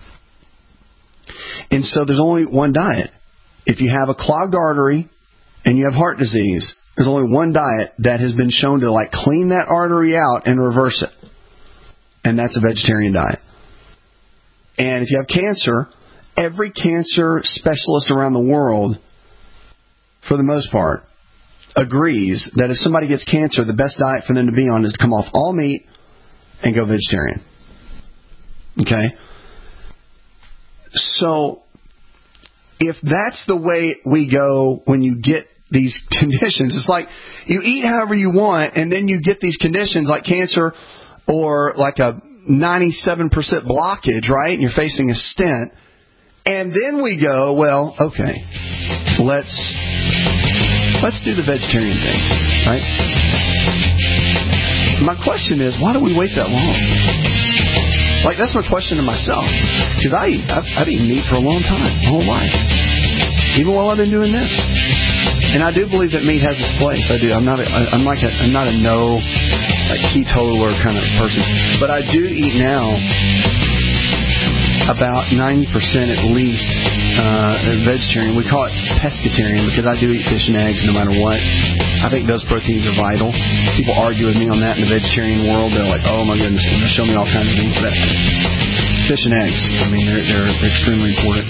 And so there's only one diet. If you have a clogged artery and you have heart disease, there's only one diet that has been shown to like clean that artery out and reverse it. And that's a vegetarian diet. And if you have cancer, every cancer specialist around the world, for the most part, agrees that if somebody gets cancer, the best diet for them to be on is to come off all meat and go vegetarian. Okay? So, if that's the way we go when you get these conditions, it's like you eat however you want and then you get these conditions like cancer or like a ninety-seven percent blockage, right? And you're facing a stent. And then we go, well, okay, let's let's do the vegetarian thing, right? My question is, why do we wait that long? Like, that's my question to myself. Because I eat, I've, I've eaten meat for a long time, my whole life. Even while I've been doing this. And I do believe that meat has its place. I do. I'm not a, I'm like a, I'm not a no, like teetotaler kind of person. But I do eat now about ninety percent at least uh, vegetarian. We call it pescatarian because I do eat fish and eggs no matter what. I think those proteins are vital. People argue with me on that in the vegetarian world. They're like, oh my goodness, and they show me all kinds of things. But fish and eggs, I mean, they're, they're extremely important.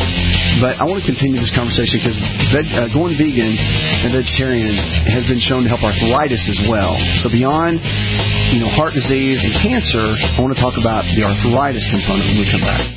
But I want to continue this conversation because veg, uh, going vegan and vegetarian has been shown to help arthritis as well. So beyond, you know, heart disease and cancer, I want to talk about the arthritis component when we come back.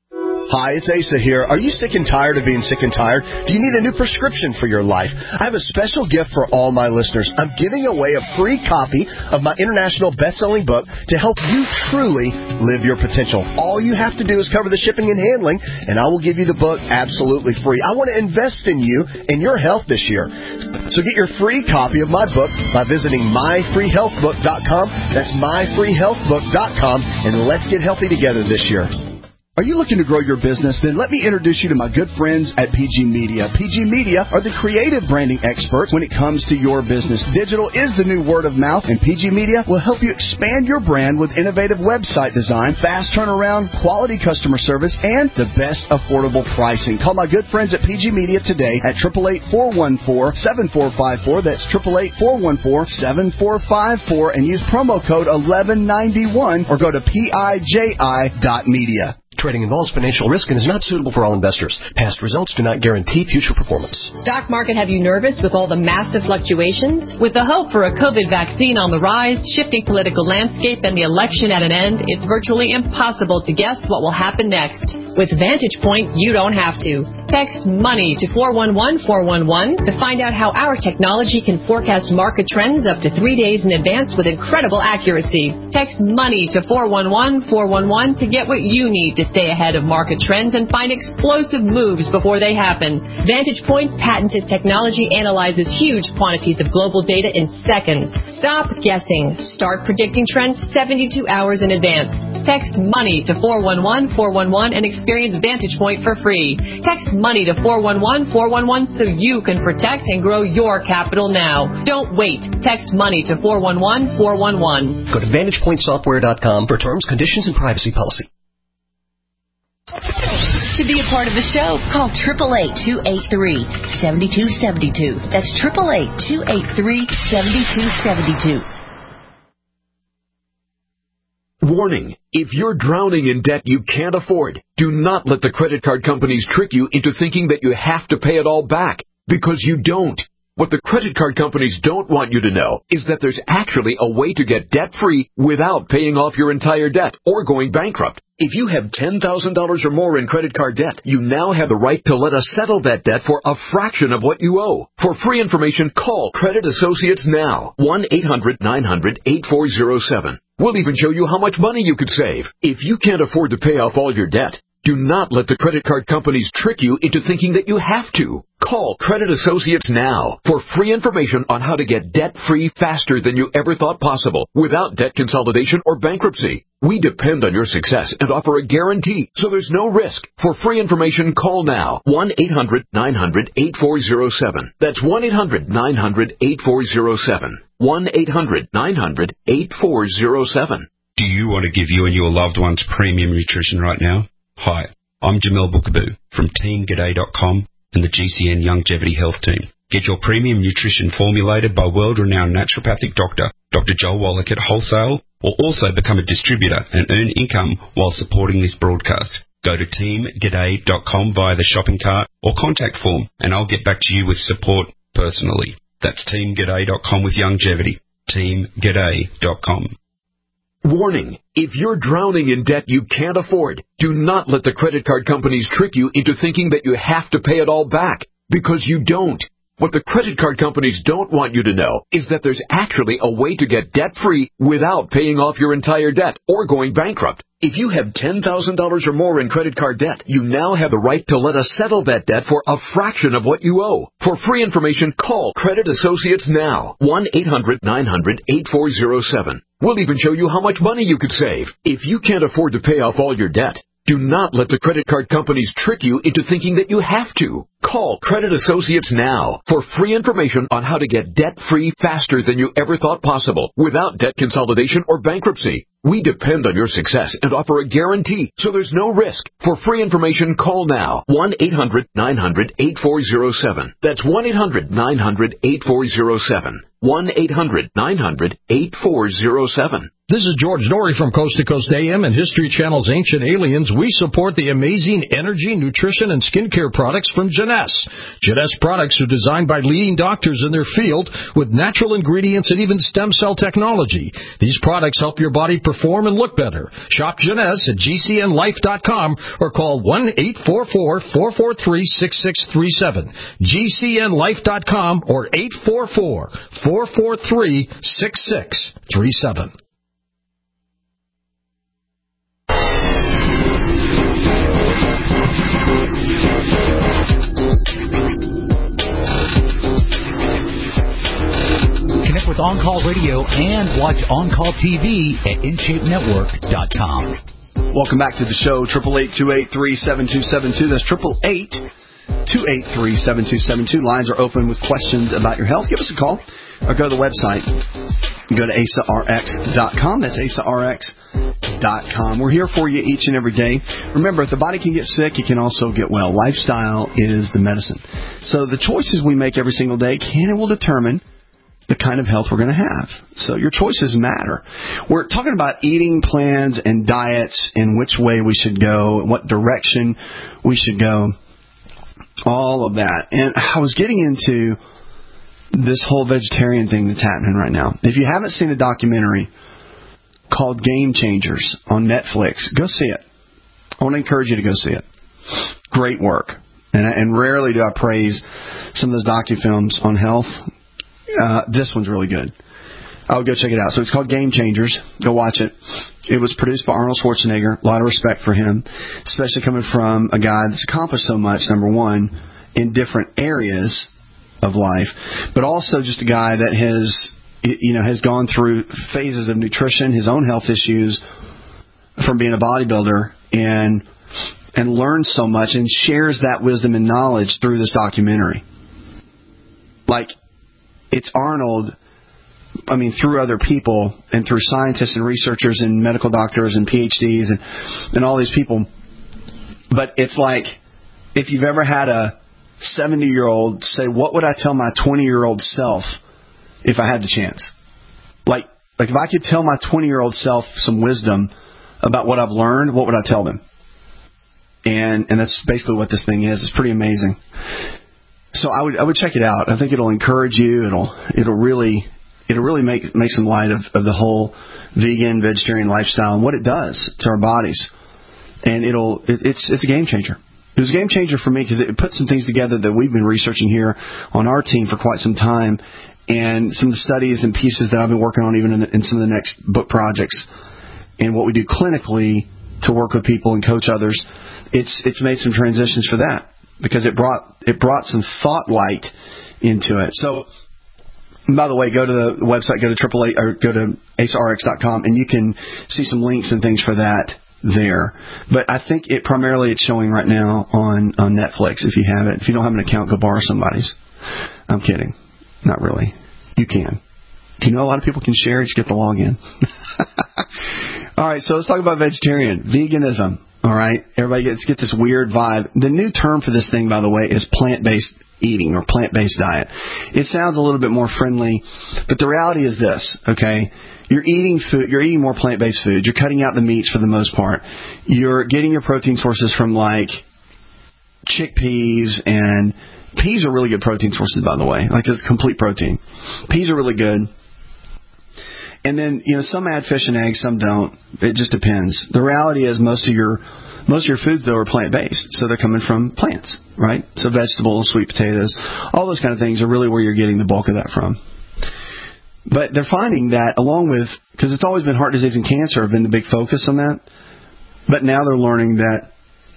Hi, it's Asa here. Are you sick and tired of being sick and tired? Do you need a new prescription for your life? I have a special gift for all my listeners. I'm giving away a free copy of my international best-selling book to help you truly live your potential. All you have to do is cover the shipping and handling, and I will give you the book absolutely free. I want to invest in you and your health this year. So get your free copy of my book by visiting my free health book dot com. That's my free health book dot com, and let's get healthy together this year. Are you looking to grow your business? Then let me introduce you to my good friends at P G Media. P G Media are the creative branding experts when it comes to your business. Digital is the new word of mouth, and P G Media will help you expand your brand with innovative website design, fast turnaround, quality customer service, and the best affordable pricing. Call my good friends at P G Media today at eight eight eight, four one four, seven four five four. That's eight eight eight, four one four, seven four five four, and use promo code eleven ninety-one or go to P I J I dot media. Trading involves financial risk and is not suitable for all investors. Past results do not guarantee future performance. Stock market have you nervous with all the massive fluctuations? With the hope for a COVID vaccine on the rise, shifting political landscape, and the election at an end, it's virtually impossible to guess what will happen next. With Vantage Point, you don't have to. Text MONEY to four one one four one one to find out how our technology can forecast market trends up to three days in advance with incredible accuracy. Text MONEY to four one one four one one to get what you need to stay ahead of market trends and find explosive moves before they happen. Vantage Point's patented technology analyzes huge quantities of global data in seconds. Stop guessing. Start predicting trends seventy-two hours in advance. Text MONEY to four one one four one one and experience Vantage Point for free. Text MONEY to four one one four one one so you can protect and grow your capital now. Don't wait. Text MONEY to four one one four one one. Go to vantage point software dot com for terms, conditions, and privacy policy. To be a part of the show, call eight eight eight, two eight three, seven two seven two. That's eight eight eight, two eight three, seven two seven two. Warning, if you're drowning in debt you can't afford, do not let the credit card companies trick you into thinking that you have to pay it all back, because you don't. What the credit card companies don't want you to know is that there's actually a way to get debt-free without paying off your entire debt or going bankrupt. If you have ten thousand dollars or more in credit card debt, you now have the right to let us settle that debt for a fraction of what you owe. For free information, call Credit Associates now. one eight hundred nine hundred eight four zero seven. We'll even show you how much money you could save. If you can't afford to pay off all your debt, do not let the credit card companies trick you into thinking that you have to. Call Credit Associates now for free information on how to get debt-free faster than you ever thought possible without debt consolidation or bankruptcy. We depend on your success and offer a guarantee, so there's no risk. For free information, call now. one eight hundred nine hundred eight four zero seven. That's one eight hundred nine hundred eight four zero seven. one eight hundred nine hundred eight four zero seven. Do you want to give you and your loved ones premium nutrition right now? Hi, I'm Jamel Bookaboo from team g'day dot com and the G C N Longevity Health Team. Get your premium nutrition formulated by world-renowned naturopathic doctor, Doctor Joel Wallach at wholesale, or also become a distributor and earn income while supporting this broadcast. Go to team g'day dot com via the shopping cart or contact form, and I'll get back to you with support personally. That's team g'day dot com with longevity. team g'day dot com. Warning, if you're drowning in debt you can't afford, do not let the credit card companies trick you into thinking that you have to pay it all back, because you don't. What the credit card companies don't want you to know is that there's actually a way to get debt-free without paying off your entire debt or going bankrupt. If you have ten thousand dollars or more in credit card debt, you now have the right to let us settle that debt for a fraction of what you owe. For free information, call Credit Associates now. one eight hundred nine hundred eight four zero seven. We'll even show you how much money you could save. If you can't afford to pay off all your debt, Do not let the credit card companies trick you into thinking that you have to. Call Credit Associates now for free information on how to get debt-free faster than you ever thought possible without debt consolidation or bankruptcy. We depend on your success and offer a guarantee, so there's no risk. For free information, call now. one eight hundred nine hundred eight four zero seven. That's one eight hundred nine hundred eight four zero seven. one eight hundred nine hundred eight four zero seven. This is George Norrie from Coast to Coast A M and History Channel's Ancient Aliens. We support the amazing energy, nutrition, and skincare products from Jeunesse. Jeunesse products are designed by leading doctors in their field with natural ingredients and even stem cell technology. These products help your body perform and look better. Shop Jeunesse at G C N life dot com or call one eight four four, four four three, six six three seven. G C N life dot com or eight four four, four four three, six six three seven. Connect with On Call Radio and watch On Call T V at in shape network dot com. Welcome back to the show, eight eight eight, two eight three, seven two seven two. That's eight eight eight, two eight three, seven two seven two. Lines are open with questions about your health. Give us a call or go to the website. Go to A S A R X dot com. That's A S A R X dot com. We're here for you each and every day. Remember, if the body can get sick, it can also get well. Lifestyle is the medicine. So the choices we make every single day can and will determine the kind of health we're going to have. So your choices matter. We're talking about eating plans and diets and which way we should go, and what direction we should go, all of that. And I was getting into this whole vegetarian thing that's happening right now. If you haven't seen a documentary called Game Changers on Netflix, go see it. I want to encourage you to go see it. Great work. And, and rarely do I praise some of those docu-films on health. Uh, this one's really good. I'll go check it out. So it's called Game Changers. Go watch it. It was produced by Arnold Schwarzenegger. A lot of respect for him, especially coming from a guy that's accomplished so much, number one, in different areas of life, but also just a guy that has, you know, has gone through phases of nutrition, his own health issues from being a bodybuilder, and and learned so much and shares that wisdom and knowledge through this documentary. Like, it's Arnold, I mean, through other people and through scientists and researchers and medical doctors and P H Ds and, and all these people. But it's like, if you've ever had a seventy-year-old say, what would I tell my twenty-year-old self if I had the chance? Like, like if I could tell my twenty-year-old self some wisdom about what I've learned, what would I tell them? And and that's basically what this thing is. It's pretty amazing. So I would I would check it out. I think it'll encourage you. It'll it'll really it'll really make make some light of, of the whole vegan vegetarian lifestyle and what it does to our bodies. And it'll it, it's it's a game changer. It was a game changer for me because it put some things together that we've been researching here on our team for quite some time, and some of the studies and pieces that I've been working on even in, the, in some of the next book projects, and what we do clinically to work with people and coach others. It's it's made some transitions for that because it brought it brought some thought light into it. So, by the way, go to the website, go to triple A or go to A S A R X dot com, and you can see some links and things for that there. But I think it primarily it's showing right now on, on Netflix if you have it. If you don't have an account, go borrow somebody's. I'm kidding. Not really. You can. You know a lot of people can share. Just get the login. All right, so let's talk about vegetarian. Veganism. All right? Everybody gets get this weird vibe. The new term for this thing, by the way, is plant-based eating or plant-based diet. It sounds a little bit more friendly, but the reality is this, okay? You're eating food. You're eating more plant-based food. You're cutting out the meats for the most part. You're getting your protein sources from like chickpeas, and peas are really good protein sources, by the way. Like it's complete protein. Peas are really good. And then you know some add fish and eggs, some don't. It just depends. The reality is most of your most of your foods though are plant-based, so they're coming from plants, right? So vegetables, sweet potatoes, all those kind of things are really where you're getting the bulk of that from. But they're finding that along with, because it's always been heart disease and cancer have been the big focus on that, but now they're learning that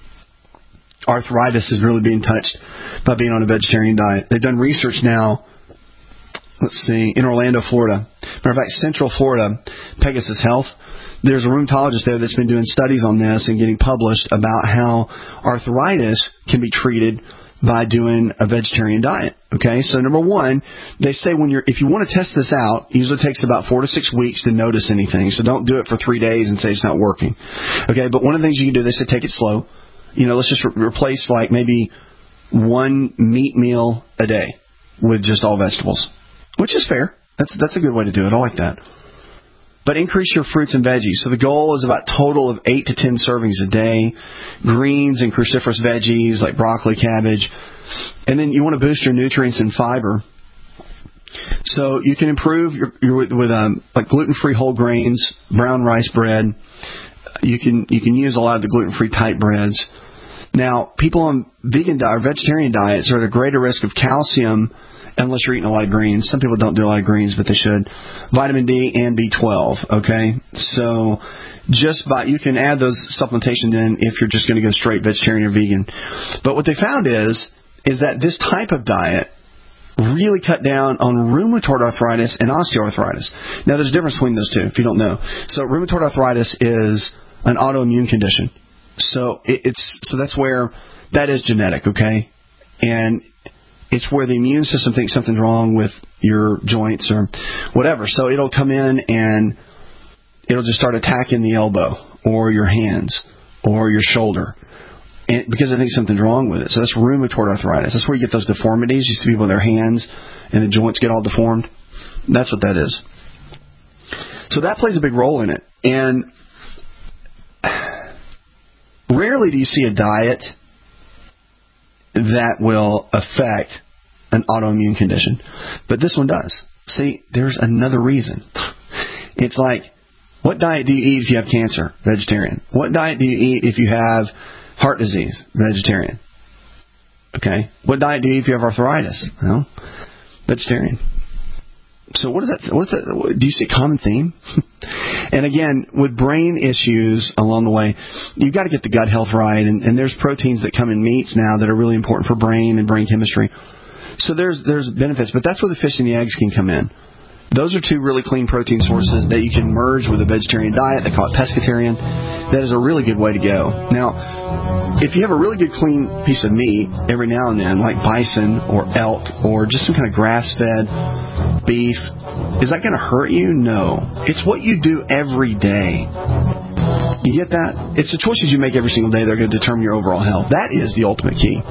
arthritis is really being touched by being on a vegetarian diet. They've done research now, let's see, in Orlando, Florida. Matter of fact, Central Florida, Pegasus Health, there's a rheumatologist there that's been doing studies on this and getting published about how arthritis can be treated by doing a vegetarian diet. Okay, so number one, they say when you're, if you want to test this out, it usually takes about four to six weeks to notice anything. So don't do it for three days and say it's not working. Okay, but one of the things you can do, they say take it slow. You know, let's just re- replace like maybe one meat meal a day with just all vegetables, which is fair. That's that's a good way to do it. I like that. But increase your fruits and veggies. So the goal is about a total of eight to ten servings a day. Greens and cruciferous veggies like broccoli, cabbage. And then you want to boost your nutrients and fiber. So you can improve your, your with, with um, like gluten-free whole grains, brown rice bread. You can you can use a lot of the gluten-free type breads. Now, people on vegan diet or vegetarian diets are at a greater risk of calcium unless you're eating a lot of greens. Some people don't do a lot of greens, but they should. Vitamin D and B twelve, okay? So just by, you can add those supplementations in if you're just going to go straight vegetarian or vegan. But what they found is, is that this type of diet really cut down on rheumatoid arthritis and osteoarthritis. Now, there's a difference between those two, if you don't know. So rheumatoid arthritis is an autoimmune condition. So it, it's so that's where that is genetic, okay? And it's where the immune system thinks something's wrong with your joints or whatever. So it'll come in and it'll just start attacking the elbow or your hands or your shoulder, and because it thinks something's wrong with it. So that's rheumatoid arthritis. That's where you get those deformities. You see people with their hands and the joints get all deformed. That's what that is. So that plays a big role in it. And rarely do you see a diet that will affect an autoimmune condition. But this one does. See, there's another reason. It's like, what diet do you eat if you have cancer? Vegetarian. What diet do you eat if you have heart disease? Vegetarian. Okay. What diet do you eat if you have arthritis? Well, vegetarian. So what is that? What's that? Do you see a common theme? And again, with brain issues along the way, you've got to get the gut health right. And, and there's proteins that come in meats now that are really important for brain and brain chemistry. So there's there's benefits, but that's where the fish and the eggs can come in. Those are two really clean protein sources that you can merge with a vegetarian diet. They call it pescatarian. That is a really good way to go. Now, if you have a really good clean piece of meat every now and then, like bison or elk or just some kind of grass-fed beef, is that going to hurt you? No. It's what you do every day. You get that? It's the choices you make every single day that are going to determine your overall health. That is the ultimate key.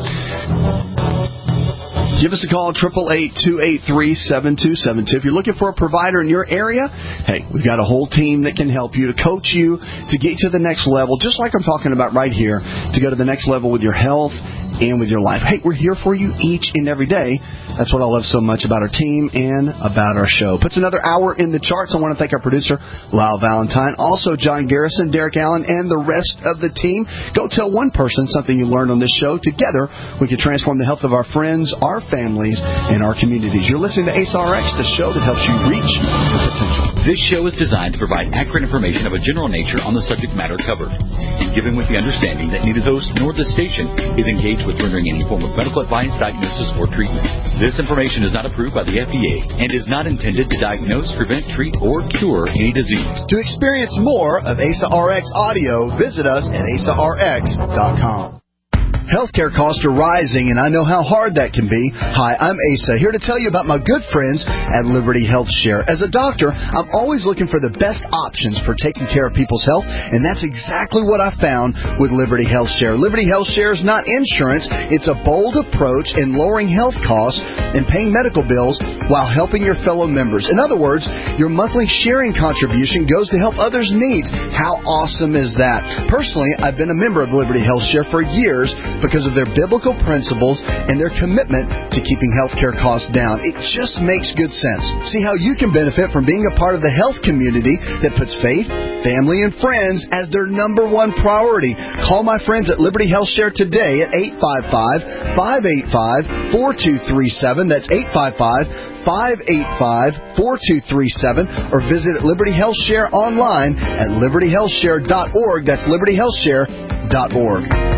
Give us a call, eight eight eight, two eight three, seven two seven two. If you're looking for a provider in your area, hey, we've got a whole team that can help you, to coach you, to get you to the next level, just like I'm talking about right here, to go to the next level with your health and with your life. Hey, we're here for you each and every day. That's what I love so much about our team and about our show. Puts another hour in the charts. I want to thank our producer, Lyle Valentine, also John Garrison, Derek Allen, and the rest of the team. Go tell one person something you learned on this show. Together, we can transform the health of our friends, our families, and our communities. You're listening to A C E R X, the show that helps you reach your potential. This show is designed to provide accurate information of a general nature on the subject matter covered, given with the understanding that neither host nor the station is engaged with rendering any form of medical advice, diagnosis, or treatment. This information is not approved by the F D A and is not intended to diagnose, prevent, treat, or cure any disease. To experience more of A C E R X audio, visit us at A C E R X dot com. Healthcare costs are rising, and I know how hard that can be. Hi, I'm Asa, here to tell you about my good friends at Liberty Health Share. As a doctor, I'm always looking for the best options for taking care of people's health, and that's exactly what I found with Liberty Health Share. Liberty Health Share is not insurance. It's a bold approach in lowering health costs and paying medical bills while helping your fellow members. In other words, your monthly sharing contribution goes to help others' needs. How awesome is that? Personally, I've been a member of Liberty Health Share for years because of their biblical principles and their commitment to keeping healthcare costs down. It just makes good sense. See how you can benefit from being a part of the health community that puts faith, family, and friends as their number one priority. Call my friends at Liberty Health Share today at eight five five, five eight five, four two three seven. That's eight five five, five eight five, four two three seven. Or visit Liberty Health Share online at liberty health share dot org. That's liberty health share dot org.